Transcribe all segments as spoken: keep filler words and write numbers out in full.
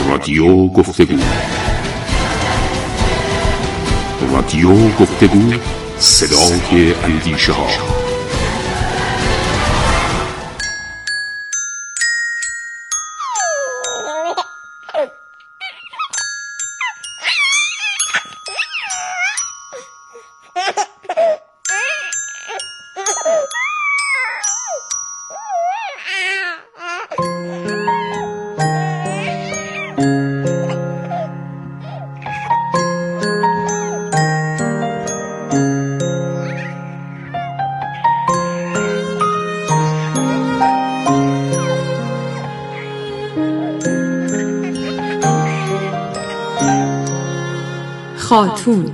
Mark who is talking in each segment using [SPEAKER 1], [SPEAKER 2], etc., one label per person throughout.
[SPEAKER 1] رادیو گفتگو. رادیو گفتگو، صدای اندیشه ها.
[SPEAKER 2] خاتون.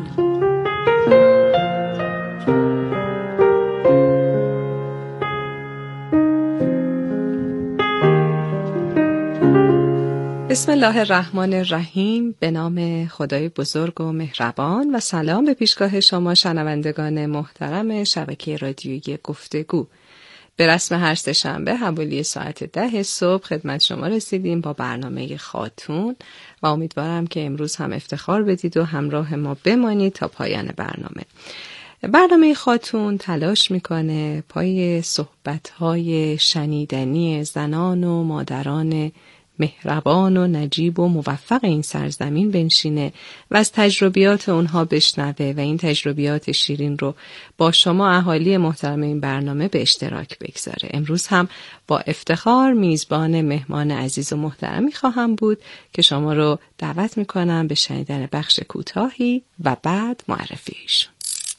[SPEAKER 2] بسم الله الرحمن الرحیم. به نام خدای بزرگ و مهربان و سلام به پیشگاه شما شنوندگان محترم شبکه رادیویی گفتگو. به رسم هر سه شنبه حوالی ساعت ده صبح خدمت شما رسیدیم با برنامه خاتون و امیدوارم که امروز هم افتخار بدید و همراه ما بمانید تا پایان برنامه. برنامه خاتون تلاش میکنه پای صحبت‌های شنیدنی زنان و مادران مهربان و نجیب و موفق این سرزمین بنشینه و از تجربیات اونها بشنوه و این تجربیات شیرین رو با شما اهالی محترم این برنامه به اشتراک بگذاره. امروز هم با افتخار میزبان مهمان عزیز و محترمی خواهم بود که شما رو دعوت میکنم به شنیدن بخش کوتاهی و بعد معرفی ایشون.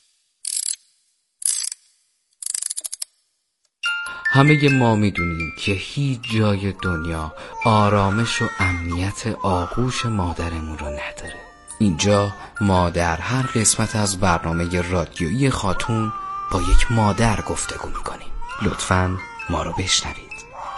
[SPEAKER 3] همه ما میدونیم که هیچ جای دنیا آرامش و امنیت آغوش مادرمون رو نداره. اینجا ما در هر قسمت از برنامه رادیویی خاتون با یک مادر گفتگو میکنیم. لطفاً ما رو بشنوید.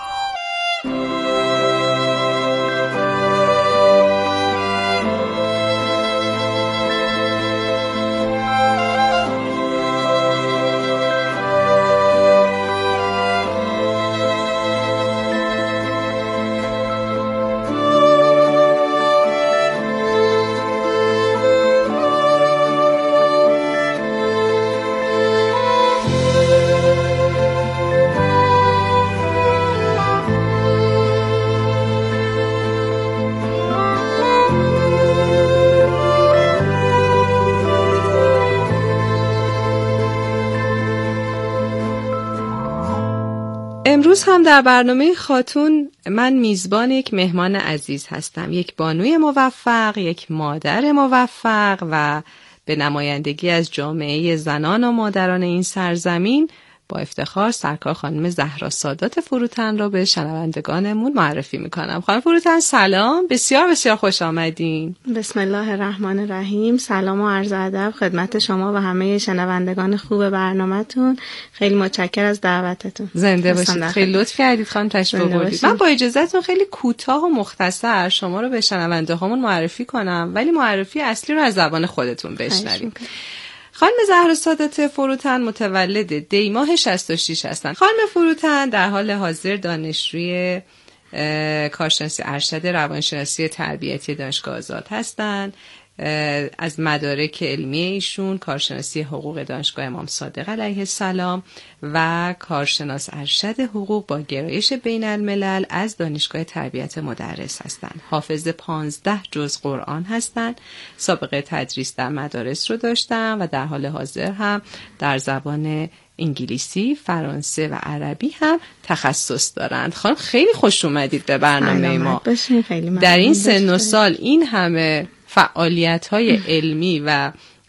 [SPEAKER 2] امروز هم در برنامه خاتون من میزبان یک مهمان عزیز هستم، یک بانوی موفق، یک مادر موفق و به نمایندگی از جامعه زنان و مادران این سرزمین با افتخار سرکار خانم زهرا سادات فروتن را به شنوندگانمون معرفی میکنم. خانم فروتن سلام، بسیار بسیار خوش آمدین.
[SPEAKER 4] بسم الله الرحمن الرحیم. سلام و عرض ادب خدمت شما و همه شنوندگان خوب برنامه‌تون. خیلی متشکرم از دعوتتون.
[SPEAKER 2] زنده باشید. خیلی لطف کردید خانم تشریف آوردید. من با اجازهتون خیلی کوتاه و مختصر شما رو به شنونده هامون معرفی کنم، ولی معرفی اصلی رو از زبان خودتون بشنویم. خانم زهرا سادات فروتن متولد دی ماه شصت و شش هستند. خانم فروتن در حال حاضر دانشجوی کارشناسی ارشد روانشناسی تربیتی دانشگاه آزاد هستند. از مدارک علمی ایشون کارشناسی حقوق دانشگاه امام صادق علیه السلام و کارشناس ارشد حقوق با گرایش بین الملل از دانشگاه تربیت مدرس هستند. حافظ پانزده جزء قرآن هستند. سابقه تدریس در مدارس رو داشتن و در حال حاضر هم در زبان انگلیسی، فرانسه و عربی هم تخصص دارند. خانم خیلی خوش اومدید به برنامه ما. در این سن و سال این همه فعالیت‌های علمی و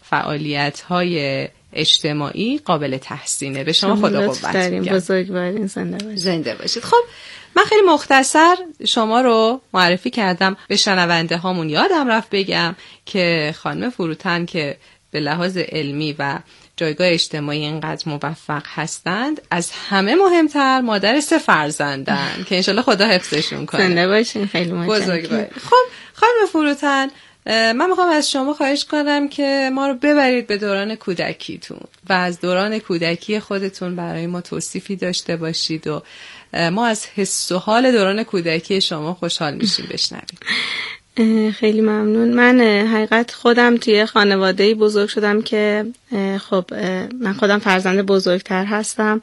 [SPEAKER 2] فعالیت‌های اجتماعی قابل تحسینه. به شما خدا قوت میگم.
[SPEAKER 4] بزرگوارین. زنده باشید.
[SPEAKER 2] زنده باشید. خب من خیلی مختصر شما رو معرفی کردم. به شنونده هامون یادم رفت بگم که خانم فروتن که به لحاظ علمی و جایگاه اجتماعی اینقدر موفق هستند، از همه مهمتر مادر سه فرزندن که انشالله خدا حفظشون کنه.
[SPEAKER 4] زنده باشین. خیلی متشکرم.
[SPEAKER 2] خب خانم فروتن، من میخوام از شما خواهش کنم که ما رو ببرید به دوران کودکیتون و از دوران کودکی خودتون برای ما توصیفی داشته باشید و ما از حس و حال دوران کودکی شما خوشحال میشیم بشنویم.
[SPEAKER 4] خیلی ممنون. من حقیقت خودم توی خانواده‌ای بزرگ شدم که خب من خودم فرزند بزرگتر هستم،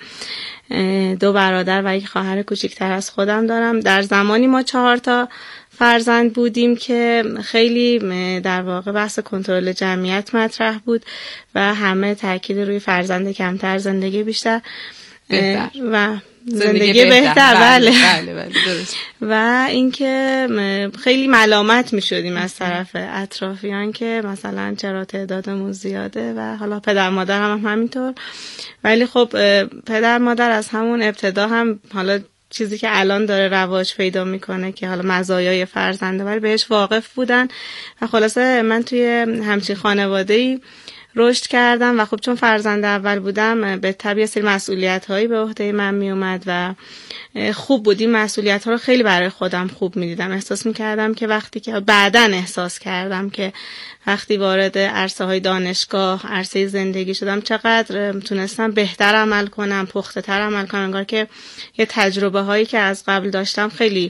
[SPEAKER 4] دو برادر و یک خواهر کوچکتر از خودم دارم. در زمانی ما چهار تا فرزند بودیم که خیلی در واقع بحث کنترل جمعیت مطرح بود و همه تاکید روی فرزند کمتر، زندگی بیشتر
[SPEAKER 2] بهتر.
[SPEAKER 4] و
[SPEAKER 2] زندگی,
[SPEAKER 4] زندگی بهتر, بهتر
[SPEAKER 2] بله.
[SPEAKER 4] بله.
[SPEAKER 2] بله بله درست.
[SPEAKER 4] و اینکه خیلی ملامت می شدیم از طرف اطرافیان که مثلا چرا تعدادمون زیاده و حالا پدر مادر هم, هم همینطور. ولی خب پدر مادر از همون ابتدا هم حالا چیزی که الان داره رواج پیدا میکنه که حالا مزایای فرزنده ولی بهش واقف بودن و خلاصه من توی همچین خانواده‌ای رشد کردم و خب چون فرزند اول بودم به طبع سری مسئولیت هایی به عهده من می اومد و خوب بود. این مسئولیت ها رو خیلی برای خودم خوب می دیدم. احساس می کردم که وقتی که بعدن احساس کردم که وقتی وارد عرصه های دانشگاه، عرصه زندگی شدم چقدر تونستم بهتر عمل کنم، پخته تر عمل کنم. انگار که یه تجربه هایی که از قبل داشتم خیلی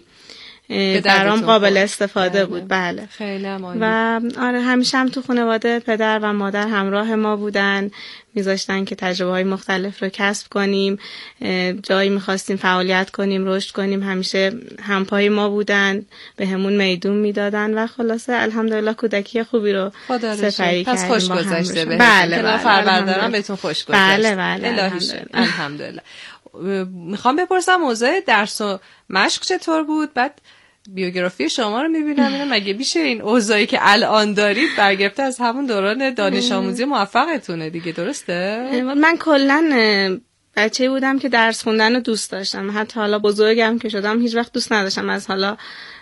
[SPEAKER 4] برام قابل استفاده بله. بود. بله
[SPEAKER 2] خیلی عالی.
[SPEAKER 4] و آره همیشه هم تو خانواده پدر و مادر همراه ما بودن، میذاشتن که تجربه های مختلف رو کسب کنیم، جایی میخواستیم فعالیت کنیم، رشد کنیم، همیشه همپای ما بودن، به همون میدون میدادن و خلاصه الحمدلله کودکی خوبی رو سپری کردیم.
[SPEAKER 2] پس خوش گذشته بهتون.
[SPEAKER 4] بله
[SPEAKER 2] بله فرزندانم بهتون خوش گذشته.
[SPEAKER 4] بله بله
[SPEAKER 2] الهیشه الحمدلله. میخوام بپرسم موضوع درس و مشق چطور بود؟ بعد بیوگرافی شما رو میبینم اینم مگه میشه این اوضاعی که الان دارید برگرفته از همون دوران دانش آموزی موفقتونه دیگه، درسته؟
[SPEAKER 4] من کلن بچه بودم که درس خوندن رو دوست داشتم، حتی حالا بزرگم که شدم هیچ وقت دوست نداشتم از حالا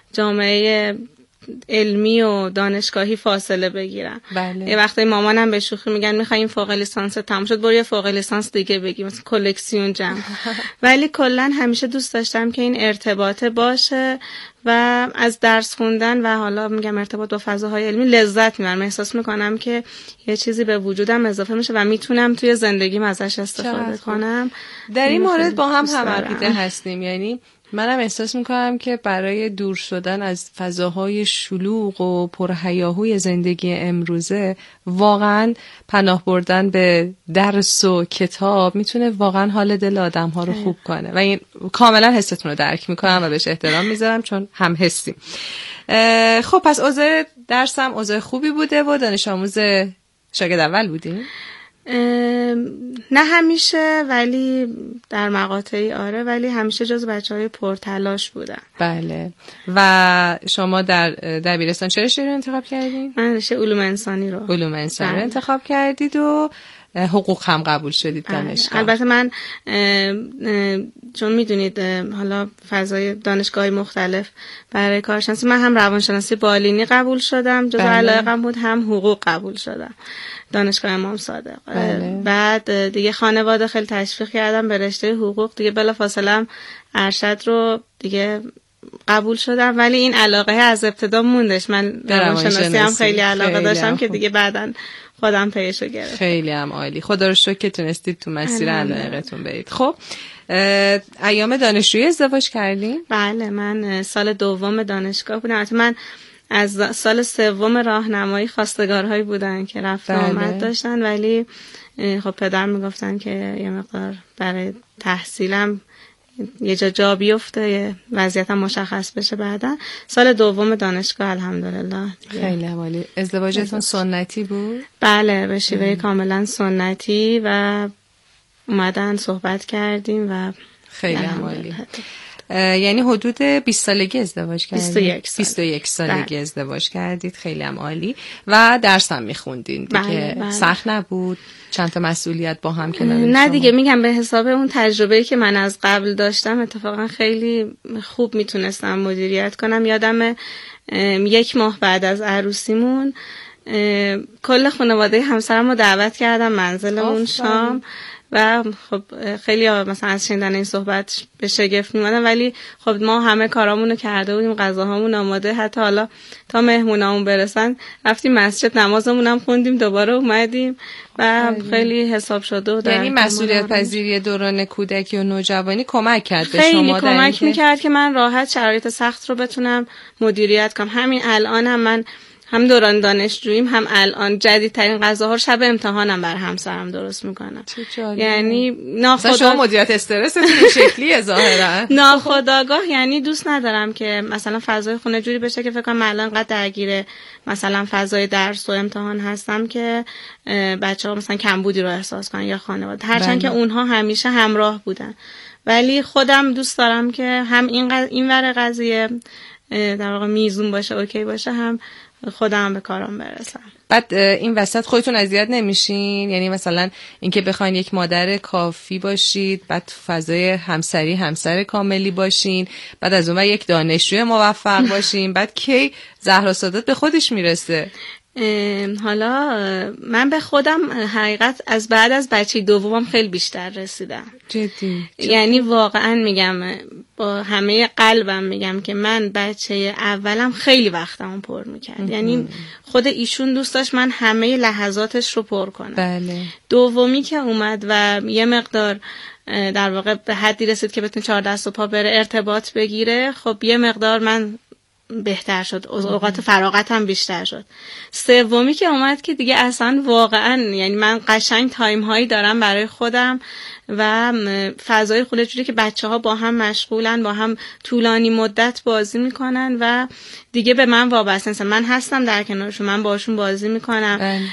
[SPEAKER 4] جامعه علمی و دانشگاهی فاصله بگیرم.
[SPEAKER 2] بله.
[SPEAKER 4] یه وقتی مامانم به شوخی میگن میخوایم فوق لیسانس تموم شد برو یه فوق لیسانس دیگه بگی، مثلا کلکسیون جمع. ولی کلا همیشه دوست داشتم که این ارتباط باشه و از درس خوندن و حالا میگم ارتباط با فضاهای علمی لذت میبرم. احساس میکنم که یه چیزی به وجودم اضافه میشه و میتونم توی زندگیم ازش استفاده کنم.
[SPEAKER 2] در این مورد با هم هم عقیده هستیم. یعنی منم احساس میکنم که برای دور شدن از فضاهای شلوغ و پرهیاهوی زندگی امروزه واقعا پناه بردن به درس و کتاب میتونه واقعا حال دل آدم ها رو خوب کنه و این کاملا حستون رو درک میکنم و بهش احترام میذارم چون هم حسیم. خب پس اوضاع درسم اوضاع خوبی بوده و دانش آموز شاگرد اول بودی؟
[SPEAKER 4] نه همیشه، ولی در مقاطعی آره، ولی همیشه جز بچهای پرتلاش بودم.
[SPEAKER 2] بله. و شما در دبیرستان چه رشته رو انتخاب کردید؟
[SPEAKER 4] من رشته علوم انسانی رو
[SPEAKER 2] علوم انسانی رو انتخاب کردید و حقوق هم قبول شدید دانشگاه.
[SPEAKER 4] البته من چون میدونید حالا فضای دانشگاهی مختلف برای کارشناسی، من هم روانشناسی بالینی قبول شدم جز علاقه‌ام بود، هم حقوق قبول شدم دانشگاه امام صادق.
[SPEAKER 2] بله.
[SPEAKER 4] بعد دیگه خانواده خیلی تشویق کردم به رشته حقوق دیگه، بلافاصله ارشد رو دیگه قبول شدم، ولی این علاقه از ابتدا موندش. من روانشناسی هم خیلی علاقه خیلی داشتم که دیگه بعداً خودم پیشو گرفتم.
[SPEAKER 2] خیلی هم عالی. خدا رو شکر که تونستید تو مسیر علاقتون برید. خب ایام دانشجویی ازدواج کردین؟
[SPEAKER 4] بله، من سال دوم دانشگاه بودم. البته من از سال سوم راهنمایی خواستگارهایی بودن که رفت آمد داشتن، ولی خب پدر میگفتن که یه مقدار برای تحصیلم یه جا جا بیفته، یه وضعیتم مشخص بشه. بعدا سال دوم دانشگاه الحمدلله.
[SPEAKER 2] خیلی عالی. ازدواجتون سنتی بود؟
[SPEAKER 4] بله، به شیوه کاملا سنتی و اومدن صحبت کردیم و
[SPEAKER 2] خیلی عالی. یعنی حدود بیست سالگی ازدواج کردید؟
[SPEAKER 4] بیست و یک سال.
[SPEAKER 2] بیست و یک سالگی بله. ازدواج کردید. خیلی هم عالی. و درس هم میخوندین دیگه؟
[SPEAKER 4] بله بله.
[SPEAKER 2] سخت نبود؟ چند تا مسئولیت با هم کنار؟
[SPEAKER 4] نه دیگه، میگم به حساب اون تجربه‌ای که من از قبل داشتم اتفاقا خیلی خوب میتونستم مدیریت کنم. یادم یک ماه بعد از عروسیمون کل خانواده همسرم رو دعوت کردم منزلمون شام و خب خیلی مثلا از شنیدن این صحبت به شگفت میمونن، ولی خب ما همه کارامونو کرده بودیم، غذاهامون آماده، حتی حالا تا مهمونامون برسن رفتیم مسجد نمازمون هم خوندیم، دوباره اومدیم و خیلی حساب شده و
[SPEAKER 2] یعنی مسئولیت پذیری دوران کودکی و نوجوانی کمک کرد به شما؟
[SPEAKER 4] خیلی کمک میکرد که من راحت شرایط سخت رو بتونم مدیریت کنم. همین الان هم من هم دوران دانشجوییم، هم الان جدیدترین غذاها رو شب امتحانم بر همسرم درست میکنم. یعنی
[SPEAKER 2] ناخودآگاه شما مدیریت استرستون این شکلیه ظاهرا.
[SPEAKER 4] ناخودآگاه یعنی دوست ندارم که مثلا فضای خونه جوری بشه که فکر کنم الان انقدر درگیر مثلا فضای درس و امتحان هستم که بچه‌ها مثلا کمبودی رو احساس کنن یا خانواده، هرچند که اونها همیشه همراه بودن، ولی خودم دوست دارم که هم این قض... این ور قضیه در واقع میزون باشه، اوکی باشه، هم خودم به کارم برسم.
[SPEAKER 2] بعد این وسط خودتون اذیت نمیشین؟ یعنی مثلا اینکه بخواین یک مادر کافی باشید، بعد فضای همسری همسر کاملی باشین، بعد از اون یک دانشجوی موفق باشین، بعد کی زهرا سادات به خودش میرسه؟
[SPEAKER 4] حالا من به خودم حقیقت از بعد از بچه دومم خیلی بیشتر رسیدم.
[SPEAKER 2] جدی؟
[SPEAKER 4] یعنی واقعا میگم با همه قلبم میگم که من بچه اولم خیلی وقتمو پر میکرد. یعنی خود ایشون دوست داشت من همه لحظاتش رو پر کنم.
[SPEAKER 2] بله.
[SPEAKER 4] دومی که اومد و یه مقدار در واقع به حدی رسید که بتونه چهار دست و پا بره ارتباط بگیره، خب یه مقدار من بهتر شد، اوقات فراغتم بیشتر شد. سومی که اومد که دیگه اصلا واقعا یعنی من قشنگ تایم هایی دارم برای خودم و فضای خونه جوری که بچه ها با هم مشغولن، با هم طولانی مدت بازی میکنن و دیگه به من وابسته. من هستم در کنارشون، من باشون بازی میکنم.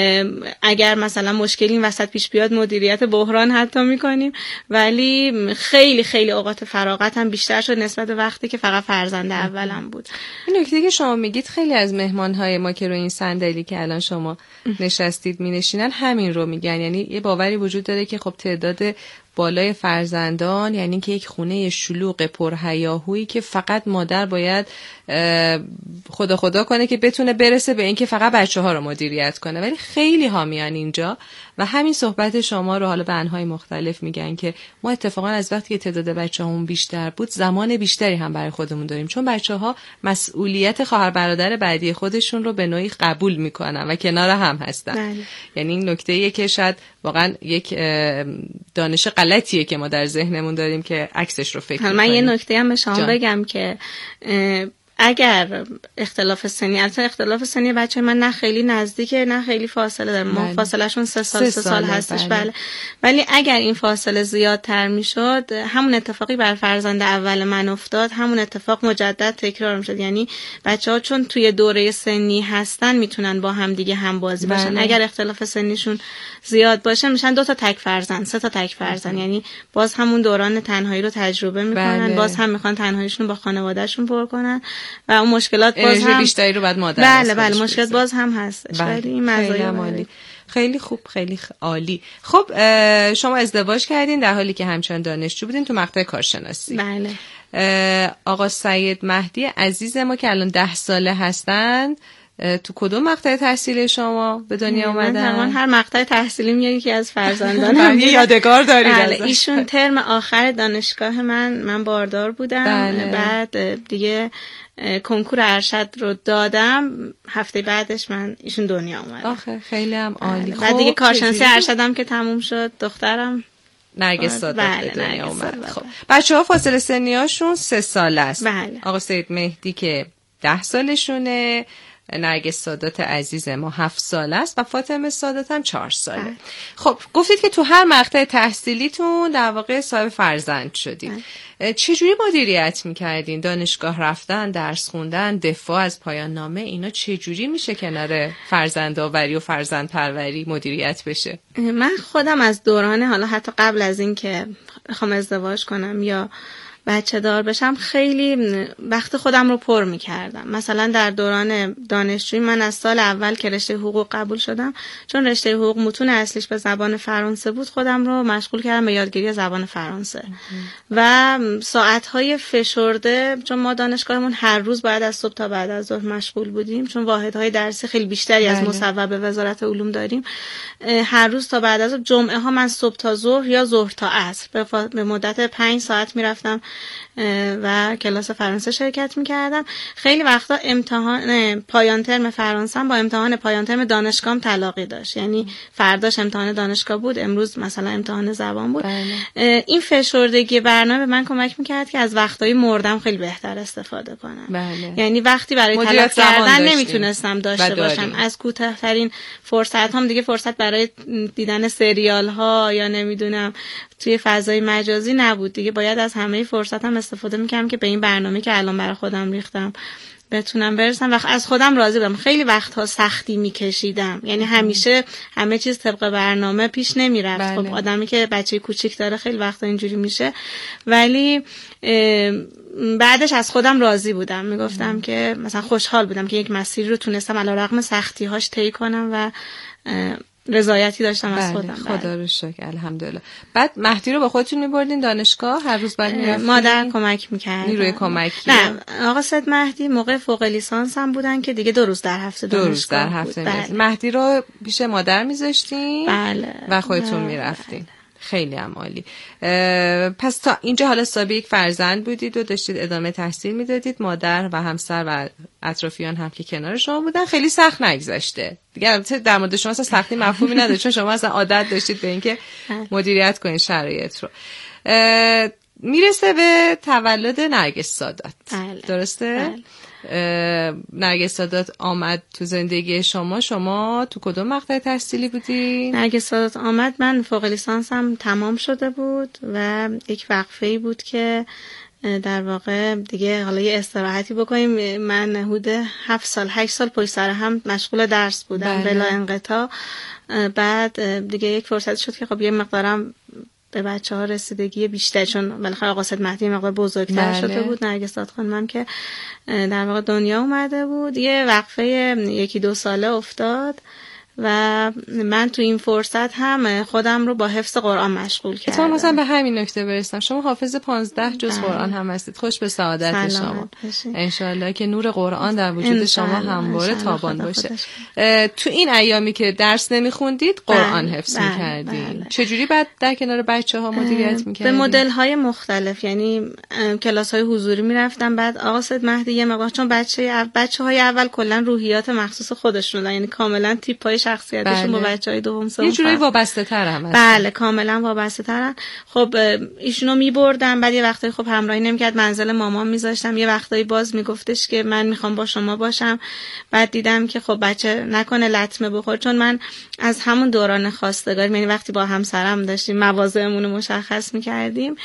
[SPEAKER 4] اگر مثلا مشکلی این وسط پیش بیاد مدیریت بحران حتی میکنیم، ولی خیلی خیلی اوقات فراغتم بیشتر شد نسبت به وقتی که فقط فرزند اولم بود.
[SPEAKER 2] این نکته که شما میگید خیلی از مهمانهای ما که رو این صندلی که الان شما نشستید مینشینن همین رو میگن. یعنی یه باوری وجود داره که خب تعداد بالای فرزندان یعنی که یک خونه شلوغ پرهیاهویی که فقط مادر باید خدا خدا کنه که بتونه برسه به این که فقط بچه ها رو مدیریت کنه، ولی خیلی ها میان اینجا و همین صحبت شما رو حالا به انهای مختلف میگن که ما اتفاقا از وقتی که تعداد بچه همون بیشتر بود زمان بیشتری هم برای خودمون داریم، چون بچه ها مسئولیت خواهر برادر بعدی خودشون رو به نوعی قبول میکنن و کنار هم هستن. بله. یعنی این نکته‌ایه که شاید واقعا یک دانش غلطیه که ما در ذهنمون داریم که عکسش رو فکر کنیم.
[SPEAKER 4] من یه نکته هم به شما جان. بگم که اگر اختلاف سنی، البته اختلاف سنی بچه من نه خیلی نزدیکه نه خیلی فاصله داره، ما فاصله شون سه سال سه سال هستش. بله. بله ولی اگر این فاصله زیادتر میشد همون اتفاقی بر فرزند اول من افتاد، همون اتفاق مجدد تکرار میشد. یعنی بچه‌ها چون توی دوره سنی هستن میتونن با هم دیگه هم بازی باشن. بله. اگر اختلاف سنیشون زیاد باشه میشن دو تا تک فرزند، سه تا تک فرزند. یعنی باز همون دوران تنهایی رو تجربه میکنن. بله. باز هم میخوان تنهاییشون رو با خانواده‌شون پر کنن و اون مشکلات باز هم
[SPEAKER 2] بیشتری رو بعد مادر
[SPEAKER 4] بله بله مشکلات باز هم هستش.
[SPEAKER 2] بله.
[SPEAKER 4] ولی این مزایا
[SPEAKER 2] عالی، خیلی خوب، خیلی عالی. خب شما ازدواج کردین در حالی که همچنان دانشجو بودین تو مقطع کارشناسی.
[SPEAKER 4] بله.
[SPEAKER 2] آقا سید مهدی عزیز ما که الان ده ساله هستند تو کدوم مقطع تحصیلی شما به دنیا اومدن؟
[SPEAKER 4] من هر مقطع تحصیلیم یکی از فرزندانم
[SPEAKER 2] یه یادگار دارید؟
[SPEAKER 4] بله. ایشون ترم آخر دانشگاه من من باردار بودم. بله. بعد دیگه کنکور ارشد رو دادم، هفته بعدش من ایشون دنیا اومد.
[SPEAKER 2] آخه خیلی هم عالی.
[SPEAKER 4] بله. بعد دیگه کارشناسی ارشدم که تموم شد دخترم
[SPEAKER 2] نرگس سادات
[SPEAKER 4] بله.
[SPEAKER 2] به دنیا اومد. خب بچه‌ها فاصله سنیاشون سه ساله است.
[SPEAKER 4] بله.
[SPEAKER 2] آقا سید مهدی که ده سالشونه، نرگس سادات عزیز ما هفت ساله است و فاطمه سادات هم چهار ساله. اه. خب گفتید که تو هر مقطع تحصیلیتون در واقع صاحب فرزند شدین. چجوری مدیریت میکردین؟ دانشگاه رفتن، درس خوندن، دفاع از پایان نامه، اینا چجوری میشه کنار فرزند آوری و فرزند پروری مدیریت بشه؟
[SPEAKER 4] من خودم از دوران حالا حتی قبل از این که بخوام ازدواج کنم یا بچه دار بشم خیلی وقت خودم رو پر میکردم. مثلا در دوران دانشجویی من از سال اول که رشته حقوق قبول شدم، چون رشته حقوق متون اصلیش به زبان فرانسه بود، خودم رو مشغول کردم به یادگیری زبان فرانسه و ساعتهای فشرده، چون ما دانشگاهمون هر روز باید از صبح تا بعد از ظهر مشغول بودیم، چون واحدهای درسی خیلی بیشتری از مصوب وزارت علوم داریم. هر روز تا بعد از ظهر، جمعه ها من صبح تا ظهر یا ظهر تا عصر به مدت پنج ساعت میرفتم و کلاس فرانسه شرکت میکردم. خیلی وقتا امتحان پایان ترم فرانسه با امتحان پایان ترم دانشگاهم تلاقی داشت، یعنی فرداش امتحان دانشگاه بود، امروز مثلا امتحان زبان بود. بله. این فشردگی برنامه به من کمک میکرد که از وقتای مردم خیلی بهتر استفاده کنم. بله. یعنی وقتی برای تلف کردن نمیتونستم داشته باشم، از کوتاه‌ترین فرصت هم دیگه فرصت برای دیدن سریال ها یا نمیدونم توی فضای مجازی نبود دیگه، باید از همه فرصتم استفاده میکردم که به این برنامه که الان برای خودم ریختم بتونم برسم و از خودم راضی بودم. خیلی وقتها سختی میکشیدم، یعنی همیشه همه چیز طبق برنامه پیش نمیرفت. بله. خب آدمی که بچه کوچیک داره خیلی وقتا اینجوری میشه، ولی بعدش از خودم راضی بودم، میگفتم ام. که مثلا خوشحال بودم که یک مسیر رو تونستم علیرغم سختی‌هاش طی کنم و رضایتی داشتم. بله. از خودم.
[SPEAKER 2] خدا رو شکر، الحمدلله. بعد مهدی رو با خودتون می‌بردین دانشگاه؟ هر روز بعد می‌رفتین؟
[SPEAKER 4] مادر کمک می‌کرد.
[SPEAKER 2] نیروی کمکی.
[SPEAKER 4] نه، آقا سید مهدی موقع فوق لیسانس هم بودن که دیگه دو روز در هفته دانشگاه. دو روز در هفته. بله.
[SPEAKER 2] مهدی رو پیش مادر می‌ذاشتین؟
[SPEAKER 4] بله.
[SPEAKER 2] و خودتون می‌رفتین. بله. خیلی هم عالی. پس تا اینجا حالا صاحب یک فرزند بودید و داشتید ادامه تحصیل میدادید، مادر و همسر و اطرافیان هم که کنار شما بودن. خیلی سخت نگذشته دیگه. البته در مورد شما اصلا سختی مفهومی نداره، چون شما اصلا عادت داشتید به اینکه مدیریت کنید شرایط رو. میرسه به تولد نرگس سادات.
[SPEAKER 4] بله.
[SPEAKER 2] درسته؟
[SPEAKER 4] بله.
[SPEAKER 2] نرگس سادات آمد تو زندگی شما. شما تو کدوم مقطع تحصیلی بودی؟
[SPEAKER 4] نرگس سادات آمد، من فوق لیسانسم تمام شده بود و یک وقفه‌ای بود که در واقع دیگه حالا یه استراحتی بکنیم. من حدود هفت سال هشت سال پشت سر هم مشغول درس بودم بلا انقطاع. بعد دیگه یک فرصت شد که خب یه مقدارم به بچه ها رسیدگی بیشتر، چون بالاخره آقا سید مهدی مقدار بزرگتر بله. شده بود. نرگس سادات خانم که در واقع دنیا اومده بود. یه وقفه یکی دو ساله افتاد و من تو این فرصت هم خودم رو با حفظ قرآن مشغول کردم.
[SPEAKER 2] تو مثلا به همین نکته برسم، شما حافظ پنجاه جز قرآن هم هستید. خوش به سعادت شما. انشالله که نور قرآن در وجود شما همواره تابان باشه. تو این ایامی که درس نمیخوندید قرآن حفظ میکردید، چجوری بعد در کنار بچه ها مدیریت میکردید؟
[SPEAKER 4] به مدل های مختلف، یعنی کلاس های حضوری میرفتم. بعد آقا سید مهدی یه مقدار، چون بچه بچه های اول کلا روحیات مخصوص خودشون دارن، یعنی کاملا تیپ های شخصیتشون با بچهای دوم سوم
[SPEAKER 2] یه جوری وابسته تر هم هستن.
[SPEAKER 4] بله کاملا وابسته ترن. خب ایشونو میبردم، بعد یه وقتایی خب همراهی نمیکرد، منزل مامان میذاشتم، یه وقتایی باز میگفتش که من میخوام با شما باشم. بعد دیدم که خب بچه نکنه لطمه بخور، چون من از همون دوران خواستگاری، یعنی وقتی با همسرم داشتیم مواضعمون رو مشخص میکردیم،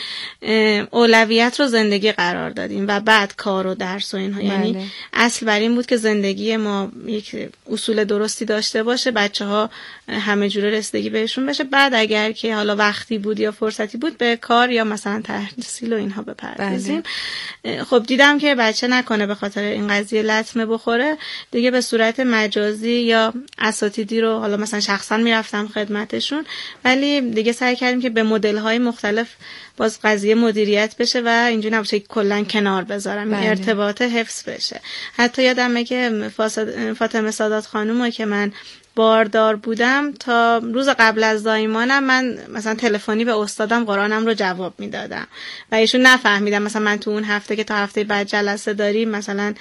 [SPEAKER 4] اولویت رو زندگی قرار دادیم و بعد کار و درس و اینها. بله. یعنی اصل بر این بود که زندگی ما یک اصول درستی داشته باشه، بچه ها همه جوره رسیدگی بهشون بشه، بعد اگر که حالا وقتی بود یا فرصتی بود به کار یا مثلا تحصیل و اینها بپردازیم. بله. خب دیدم که بچه نکنه به خاطر این قضیه لطمه بخوره، دیگه به صورت مجازی یا اساتیدی رو حالا مثلا شخصا میرفتم خدمتشون، ولی دیگه سعی کردیم که به مدل های مختلف باز قضیه مدیریت بشه و اینجوری نباشه که کلا کنار بذارم. بله. ارتباط حفظ بشه. حتی یادمه که فاطمه سادات خانومو که من باردار بودم، تا روز قبل از زایمانم من مثلا تلفنی به استادم قرآنم رو جواب میدادم و ایشون نفهمیدم مثلا من تو اون هفته که تا هفته بعد جلسه داریم مثلا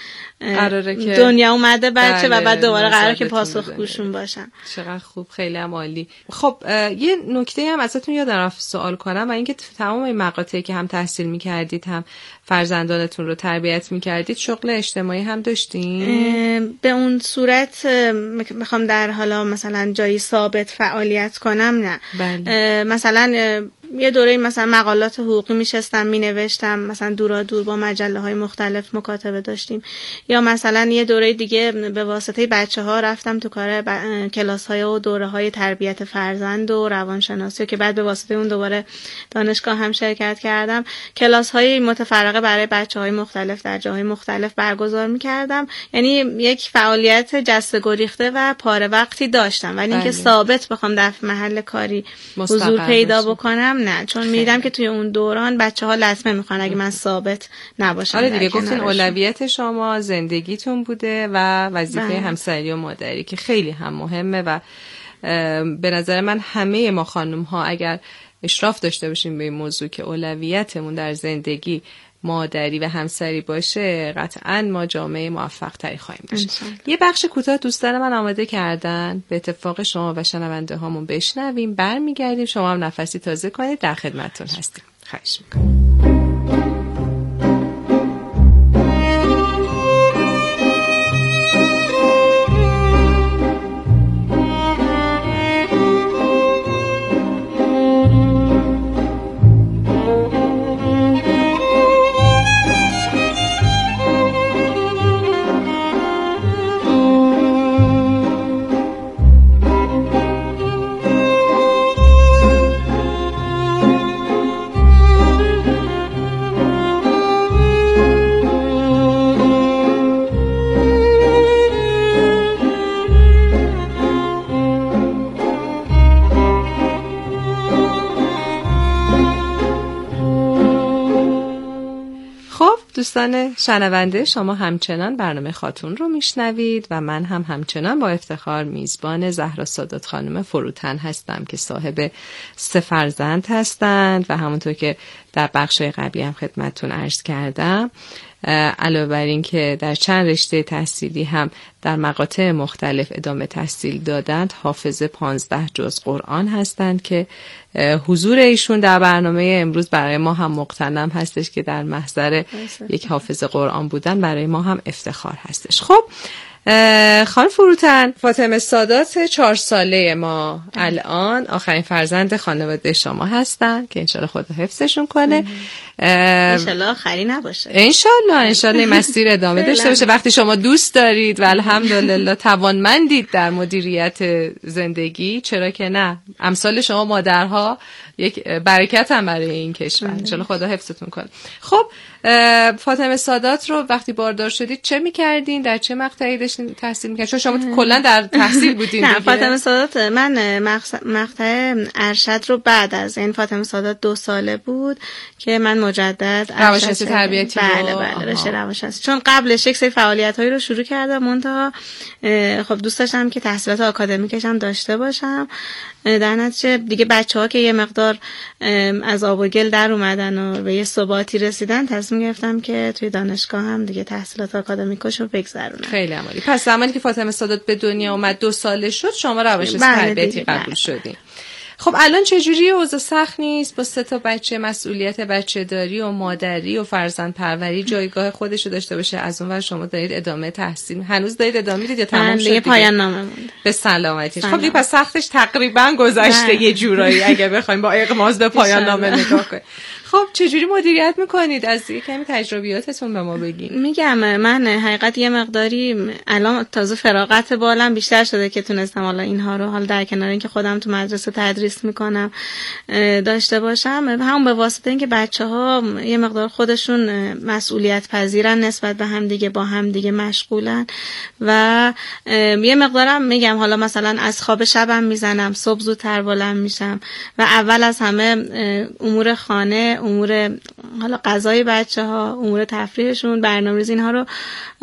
[SPEAKER 4] دنیا اومده بچه بله و بعد دوباره قراره که پاسخگوشون باشم.
[SPEAKER 2] چقدر خوب، خیلی هم عالی. خب یه نکته هم ازتون یادم رفت سوال کنم، و اینکه تمام این مقاطعی که هم تحصیل میکردید هم فرزندانتون رو تربیت میکردید، شغل اجتماعی هم داشتین؟
[SPEAKER 4] به اون صورت میخوام در حالا مثلا جایی ثابت فعالیت کنم نه.
[SPEAKER 2] بله.
[SPEAKER 4] مثلا یه دوره مثلا مقالات حقوقی میشستم مینوشتم، مثلا دورا دور با مجله های مختلف مکاتبه داشتیم، یا مثلا یه دوره دیگه به واسطه بچه ها رفتم تو کار ب... کلاس های و دوره های تربیت فرزند و روانشناسی که بعد به واسطه اون دوباره دانشگاه هم شرکت کردم. کلاس های متفرقه برای بچه های مختلف در جاهای مختلف برگزار میکردم. یعنی یک فعالیت جسته گریخته و پاره وقتی داشتم، ولی اینکه ثابت بخوام در محل کاری حضور پیدا بکنم نه، چون میدیدم که توی اون دوران بچه‌ها لطمه میخوان اگه من ثابت نباشم.
[SPEAKER 2] آره دیگه، گفتین اولویت شما زندگیتون بوده و وظیفه همسری و مادری که خیلی هم مهمه و به نظر من همه ما خانم ها اگر اشراف داشته باشیم به این موضوع که اولویتمون در زندگی مادری و همسری باشه، قطعاً ما جامعه موفق تری خواهیم داشت. یه بخش کوتاه دوستان من آماده کردن، به اتفاق شما و شنونده هامون بشنویم، برمیگردیم، شما هم نفسی تازه کنید، در خدمتتون هستیم. خواهش میکنم. دوستان شنونده، شما همچنان برنامه خاتون رو میشنوید و من هم همچنان با افتخار میزبان زهرا سادات خانم فروتن هستم که صاحب سه فرزند هستند و همونطور که در بخشای قبلی هم خدمتتون عرض کردم، علاوه بر این که در چند رشته تحصیلی هم در مقاطع مختلف ادامه تحصیل دادند، حافظ پانزده جز قرآن هستند که حضور ایشون در برنامه امروز برای ما هم مقتنم هستش که در محضر یک حافظ قرآن بودن برای ما هم افتخار هستش. خب خانم فروتن، فاطمه سادات چهار ساله ما الان آخرین فرزند خانواده شما هستن که انشالله خدا حفظشون کنه،
[SPEAKER 4] انشالله آخری نباشه،
[SPEAKER 2] انشالله انشالله مسیر ادامه داشته باشه. وقتی شما دوست دارید و الحمدلله توانمندید در مدیریت زندگی، چرا که نه، امثال شما مادرها یک برکت هم برای این کشور، انشالله خدا حفظتون کنه. خب فاطمه سادات رو وقتی باردار شدید چه میکردین؟ در چه مقطعی داشتین تحصیل میکردین؟ چون شما کلا در تحصیل بودین.
[SPEAKER 4] نه، فاطمه سادات من مقطع ارشد رو بعد از این، فاطمه سادات دو ساله بود که من مجدد
[SPEAKER 2] روانشناسی تربیتی.
[SPEAKER 4] بله بله رشته روانشناسی، چون قبلش یک سری فعالیت‌هایی رو شروع کردم، منتها خب دوست داشتم که تحصیلات آکادمیکش هم داشته باشم. در نتیجه دیگه بچه‌ها که یه مقدار از آب و گل در اومدن و به یه ثباتی رسیدن، تصمیم گرفتم که توی دانشگاه هم دیگه تحصیلات آکادمیکش رو بگذرونم.
[SPEAKER 2] خیلی عالی. پس زمانی که فاطمه سادات به دنیا اومد دو ساله شد، شما روانشناسی تربیتی قبول شدین. خب الان چجوری؟ اوضاع سخت نیست؟ با سه تا بچه، مسئولیت بچه داری و مادری و فرزند پروری جایگاه خودش رو داشته باشه، از اون ور شما دارید ادامه تحصیل، هنوز دارید ادامه میدید یا تمام شد دیگه؟
[SPEAKER 4] پایان نامه مونده.
[SPEAKER 2] به سلامتی. خب دیگه پس سختش تقریبا گذشته یه جورایی اگه بخوایم با اغماض به پایان نامه نگاه کنیم. خب چجوری مدیریت میکنید؟ از یه کمی تجربیاتتون به ما بگین.
[SPEAKER 4] میگم من حقیقت یه مقداری الان تازه فراغت بالم بیشتر شده که تونستم حالا اینها رو، حالا در کنار اینکه خودم تو مدرسه تدریس میکنم، داشته باشم، هم به واسطه اینکه بچه‌ها یه مقدار خودشون مسئولیت پذیرن نسبت به هم دیگه، با هم دیگه مشغولن و یه مقدارم میگم حالا مثلا از خواب شبم میزنم، صبح زودتر بلند میشم و اول از همه امور خانه، امور حالا غذای بچه‌ها، امور تفریحشون، برنامه‌ریزی، اینها رو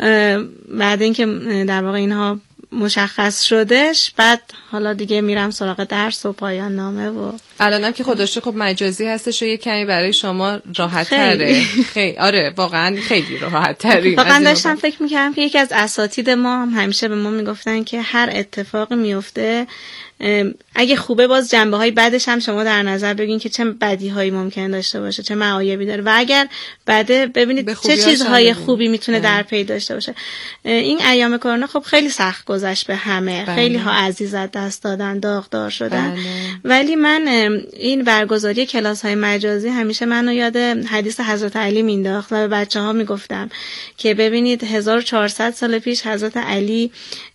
[SPEAKER 4] بعد اینکه در واقع اینها مشخص شدش، بعد حالا دیگه میرم سراغ درس و پایان نامه. و
[SPEAKER 2] الانم که خودش خب مجازی هستش و یه کمی برای شما راحت تره. خیلی آره واقعا خیلی راحت تری.
[SPEAKER 4] واقعا داشتم فکر میکردم که یکی از اساتید ما هم همیشه به ما میگفتن که هر اتفاقی میفته اگه خوبه باز جنبه های بدش هم شما در نظر بگین که چه بدی هایی ممکن داشته باشه، چه معایبی داره، و اگر بده ببینید چه چیزهای خوبی میتونه در پی داشته باشه. این ایام کرونا خب خیلی سخت گذشت به همه. بله. خیلی ها عزیز از دست دادن، داغدار شدن. بله. ولی من این برگزاری کلاس های مجازی همیشه منو یاد حدیث حضرت علی مینداخت و به بچه ها میگفتم که ببینید هزار و چهارصد سال پیش حضرت علی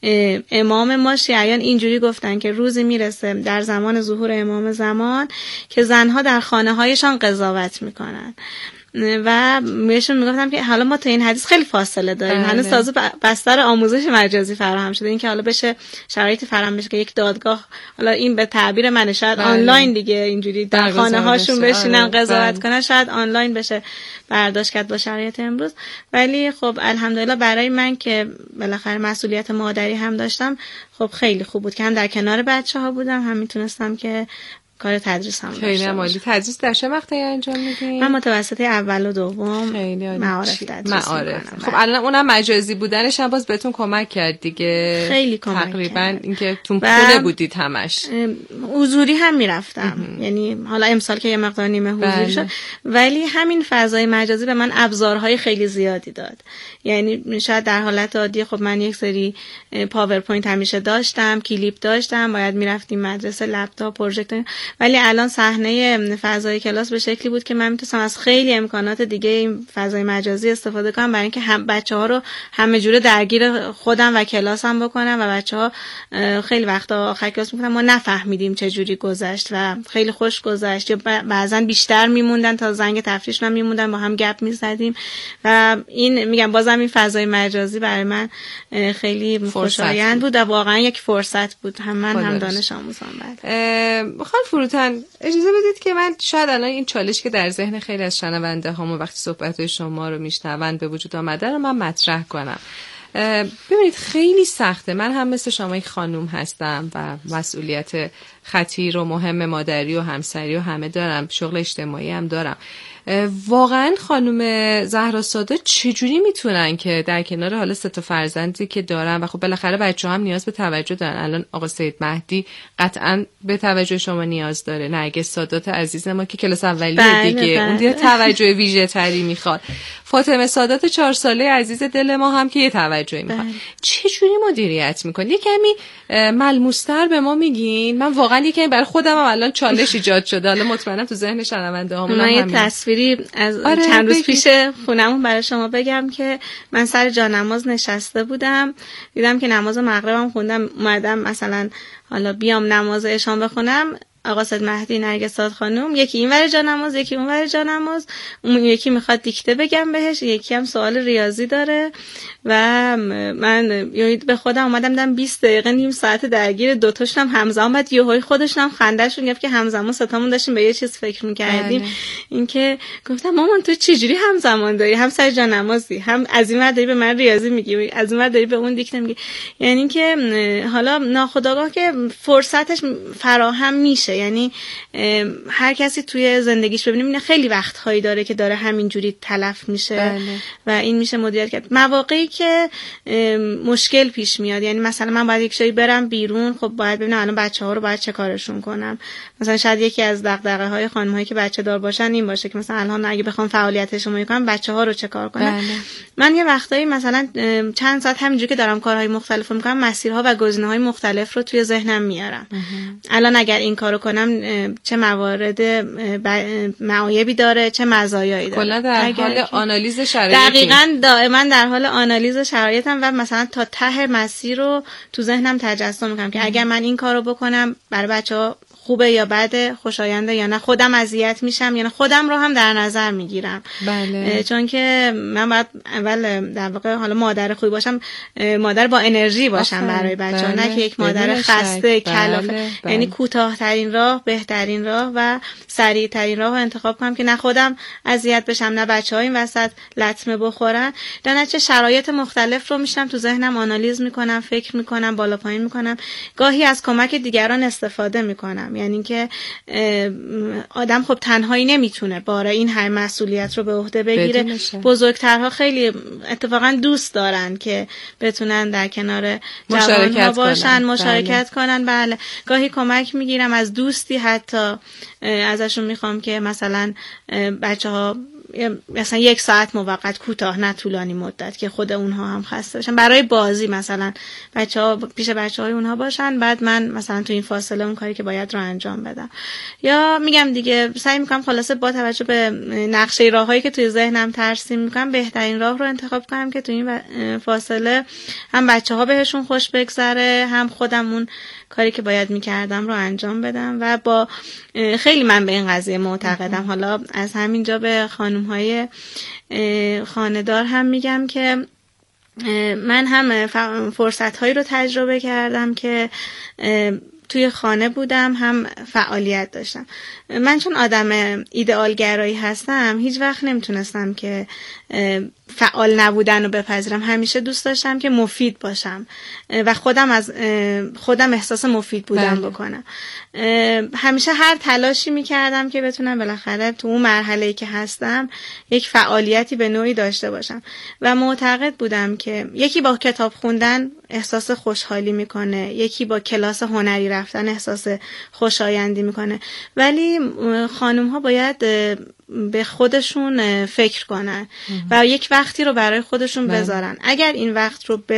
[SPEAKER 4] امام ما شیعیان اینجوری گفتن که روزی میرسه در زمان ظهور امام زمان که زنها در خانه هایشان قضاوت میکنن و بهشون میگفتم که حالا ما تا این حدیث خیلی فاصله داریم. هنوز تازه بستر آموزش مجازی فراهم شده، این که حالا بشه شرایطی فراهم بشه که یک دادگاه، حالا این به تعبیر من شاید بله. آنلاین دیگه اینجوری در خانه هاشون بشینن قضاوت کنن، شاید آنلاین بشه برداشت کرد با شرایط امروز. ولی خب الحمدلله برای من که بالاخره مسئولیت مادری هم داشتم، خب خیلی خوب بود که هم در کنار بچه‌ها بودم، هم میتونستم که کار تدریس هم داشته باشم. خیلی عالی.
[SPEAKER 2] تدریس در چه مقطعی انجام میدین؟
[SPEAKER 4] من متوسطه اول و دوم معارف تدریس
[SPEAKER 2] معارف. خب الان اونم مجازی بودنش هم باز بهتون کمک کرد دیگه.
[SPEAKER 4] خیلی کمک
[SPEAKER 2] تقریبا
[SPEAKER 4] کرد.
[SPEAKER 2] اینکه تو خونه بودید همش.
[SPEAKER 4] حضوری هم میرفتم. یعنی حالا امسال که یه مقدار نیمه حضوری شد، ولی همین فضای مجازی به من ابزارهای خیلی زیادی داد. یعنی شاید در حالت عادی خب من یک سری پاورپوینت همیشه داشتم، کلیپ داشتم، باید میرفتیم مدرسه، لپتاپ، پروژکتور، ولی الان صحنه فضای کلاس به شکلی بود که من میتونستم از خیلی امکانات دیگه این فضای مجازی استفاده کنم برای اینکه هم بچه‌ها رو همه جوره درگیر خودم و کلاسم بکنم و بچه‌ها خیلی وقتا آخر کلاس میگفتن ما نفهمیدیم چه جوری گذشت و خیلی خوش گذشت، یا بعضا بیشتر میموندن تا زنگ تفریحشون هم میموندن، با هم گپ میزدیم و این میگم بازم این فضای مجازی برای من خیلی خوشایند بود و واقعا یک فرصت بود، هم من هم دانش آموزان. بعد
[SPEAKER 2] خانم فروتن اجازه بدید که من شاید الان این چالش که در ذهن خیلی از شنونده هامون وقتی صحبت شما رو میشنوند به وجود آمده رو من مطرح کنم. ببینید خیلی سخته، من هم مثل شما یک خانوم هستم و مسئولیت خطیر و مهم مادری و همسری و همه دارم، شغل اجتماعی هم دارم. واقعا خانم زهرا ساده چجوری میتونن که در کنار حالا سه تا فرزندی که دارن و خب بالاخره بچه‌ها هم نیاز به توجه دارن، الان آقا سید مهدی قطعا به توجه شما نیاز داره، نرگس سادات عزیز ما که کلاس اولیه دیگه بله. اون دیگه توجه ویژه تری میخواد، فاطمه سادات چهار ساله عزیز دل ما هم که یه توجهی میخواد. چجوری مدیریت میکنید؟ یه کمی ملموس‌تر به ما میگین. من واقعا یه کمی برای خودم هم الان چالش ایجاد شده، حالا مطمئنم تو ذهن شنونده هامون هم
[SPEAKER 4] از آره چند روز پیش خونمون برای شما بگم که من سر جا نماز نشسته بودم، دیدم که نماز مغربم خوندم، اومدم مثلا حالا بیام نماز عشا بخونم، آقا سید مهدی نرگس ساد خانم یکی این ور جا نماز یکی اون ور جا نماز، اون یکی میخواد دیکته بگم بهش، یکی هم سوال ریاضی داره و من یهو به خودم اومدم دیدم بیست دقیقه نیم ساعت درگیر دوتاشون هم همزمان، بعد یهو خودشون هم خندهشون گرفت که همزمان ستامون داشتیم به یه چیز فکر می‌کردیم. اینکه گفتم مامان تو چجوری همزمان داری، هم سر جا نمازی، هم از این ور داری به من ریاضی میگی، از این ور داری به اون دیکته میگی، یعنی اینکه حالا ناخودآگاه که فرصتش فراهم میشه، یعنی هر کسی توی زندگیش ببینیم اینه خیلی وقتهایی داره که داره همینجوری تلف میشه. بله. و این میشه مدیریت کرد. مواقعی که مشکل پیش میاد، یعنی مثلا من باید یک جایی برم بیرون، خب باید ببینم الان بچه‌ها رو باید چه کارشون کنم. مثلا شاید یکی از دغدغه‌های خانم‌هایی که بچه دار باشن این باشه که مثلا الان اگه بخوام فعالیتشون رو کنم بچه‌ها رو چه کار کنم. بله. من یه وقتایی مثلا چند ساعت همینجوری که دارم کارهای مختلف رو میکنم مسیرها و گزینه‌های مختلف رو توی ذهنم میارم. الان اگر این کارو کنم چه موارد معایبی داره، چه مزایایی داره.
[SPEAKER 2] کلا در حال آنالیز شرایط.
[SPEAKER 4] دقیقاً دائما در حال آنالیز شرایطم و مثلا تا ته مسیر رو تو ذهنم تجسم میکنم که اگر من این کارو بکنم برای بچه‌ها خوبه یا بده، خوشاینده یا نه، خودم اذیت میشم یا نه، خودم رو هم در نظر میگیرم.
[SPEAKER 2] بله.
[SPEAKER 4] چون که من باید اول در واقع حالا مادر خوبی باشم، مادر با انرژی باشم برای بچه‌ها. بله. نه که یک مادر خسته کلافه. بله. بله. یعنی کوتاه‌ترین راه بهترین راه و سریع‌ترین راه رو انتخاب کنم که نه خودم اذیت بشم نه بچه‌ها این وسط لطمه بخورن. در نتیجه شرایط مختلف رو میشم تو ذهنم آنالیز میکنم، فکر میکنم، بالا پایین میکنم، گاهی از کمک دیگران استفاده میکنم. میکنم. یعنی که آدم خب تنهایی نمیتونه باره این همه مسئولیت رو به عهده بگیره. بزرگترها خیلی اتفاقا دوست دارن که بتونن در کنار جوانها باشن، کنن. مشارکت بله. کنن. بله گاهی کمک میگیرم از دوستی، حتی ازشون میخوام که مثلا بچه ها مثلا یک ساعت موقت، کوتاه نه طولانی مدت، که خود اونها هم خسته باشن برای بازی، مثلا بچه‌ها پیش بچه‌های اونها باشن، بعد من مثلا تو این فاصله اون کاری که باید رو انجام بدم. یا میگم دیگه سعی میکنم خلاصه با توجه به نقشه راههایی که توی ذهنم ترسیم میکنم بهترین راه رو انتخاب کنم که تو این فاصله هم بچه‌ها بهشون خوش بگذره، هم خودم اون کاری که باید میکردم رو انجام بدم. و با خیلی من به این قضیه معتقدم. حالا از همینجا به خانم‌های خانه‌دار هم میگم که من هم فرصت‌هایی رو تجربه کردم که توی خانه بودم، هم فعالیت داشتم. من چون آدم ایدئالگرایی هستم هیچ وقت نمیتونستم که فعال نبودن رو بپذیرم. همیشه دوست داشتم که مفید باشم و خودم از خودم احساس مفید بودن بله. بکنم. همیشه هر تلاشی میکردم که بتونم بالاخره تو اون مرحله‌ای که هستم یک فعالیتی به نوعی داشته باشم و معتقد بودم که یکی با کتاب خوندن احساس خوشحالی میکنه، یکی با کلاس هنری رفتن احساس خوشایندی میکنه، ولی خانم ها باید به خودشون فکر کنن و یک وقتی رو برای خودشون بذارن. اگر این وقت رو